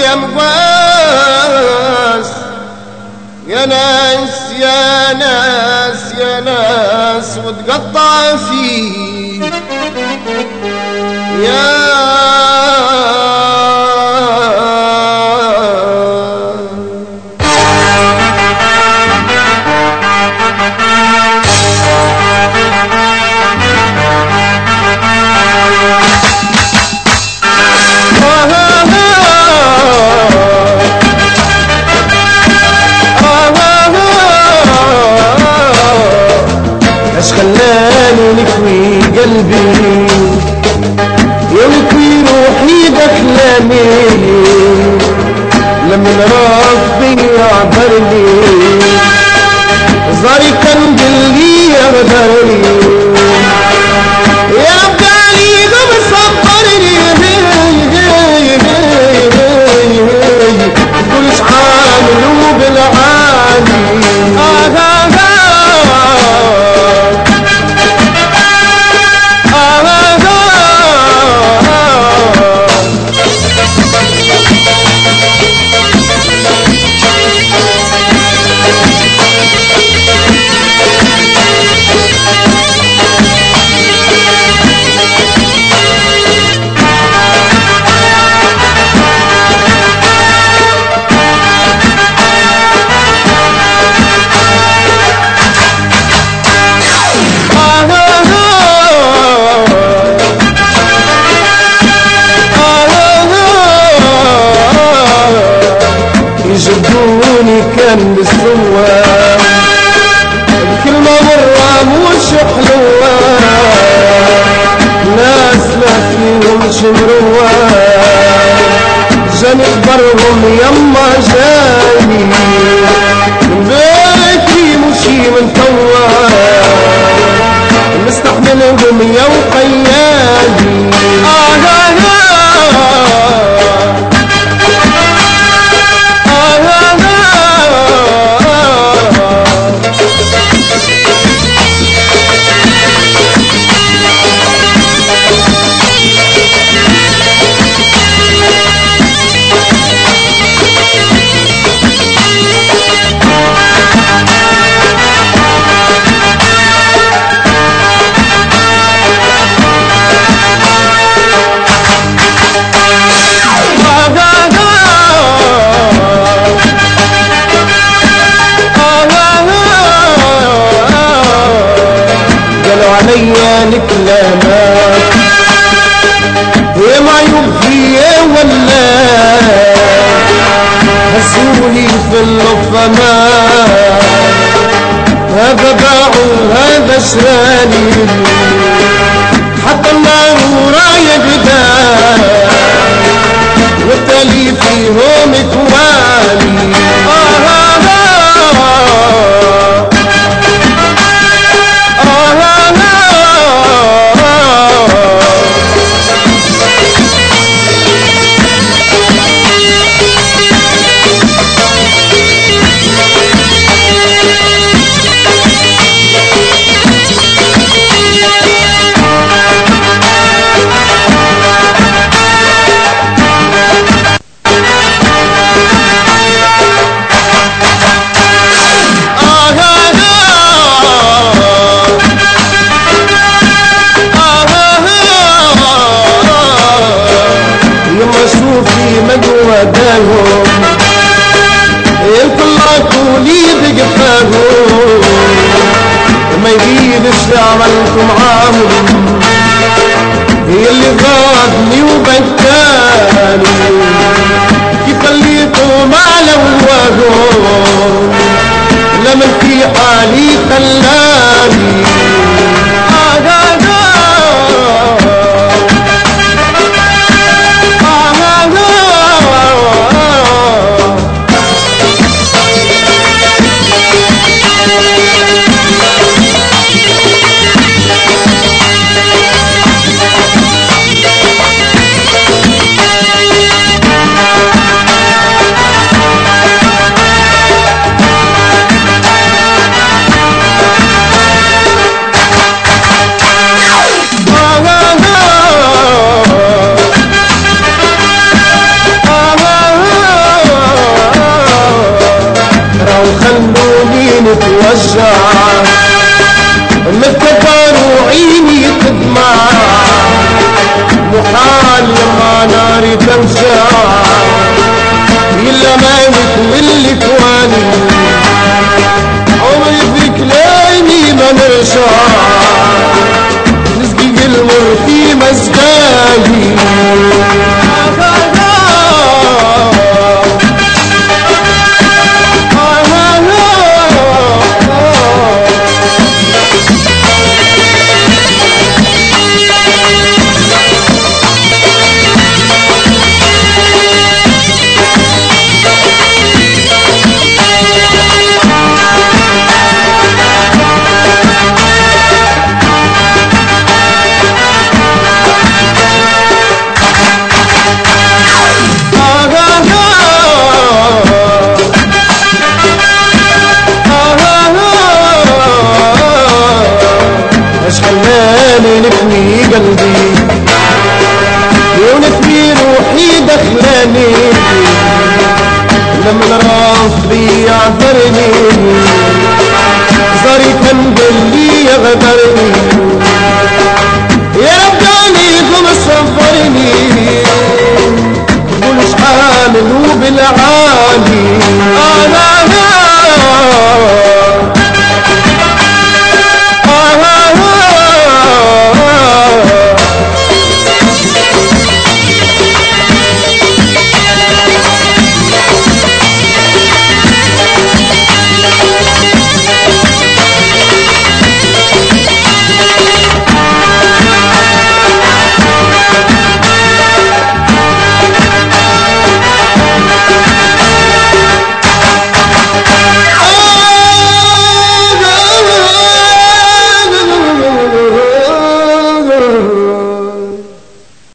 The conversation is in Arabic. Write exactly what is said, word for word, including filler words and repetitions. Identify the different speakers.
Speaker 1: يا مغاس يا ناس يا ناس يا ناس وتقطع فيه يا اش خلاني نكوي قلبي ينكوي روحي بأحلامي لما ربي يعبرني زاري كان قلبي يغدرني يا بدالي قم صبرني كلش عامل وبالعالي آه آه يجبوني كان بالسوام الكلمة مرة مش حلوة ناس ما فيهمش مروة جاني خبرهم يما جاني من بيتي مشي من توا مستحملهم يا وقيادي آه آه عليا نكلامك يا معيوب فيا ولا هزولي في اللطمات هذا باع وهذا شراني حتى النار ورايا قدام والتالي فيهم اكواني آه آه وداهم الكل عقولي بقفاهم وما يجيبش عملكم عامل هي اللي ضادني وبكاني كيف خليتهم على وواهم لمن في حالي خلاني ساعة متفان وعيني تدمع محال لما ناري تمشى إلا مالك واللي كواني عمري فيك ليني ما نرجع نسقي المر في مزقاي نفني قلبي ونفني روحي دخلاني لما راسي يعذرني زاري كان قلبي يغدرني يا رب عليكم صبرني قول شحال وبالعالي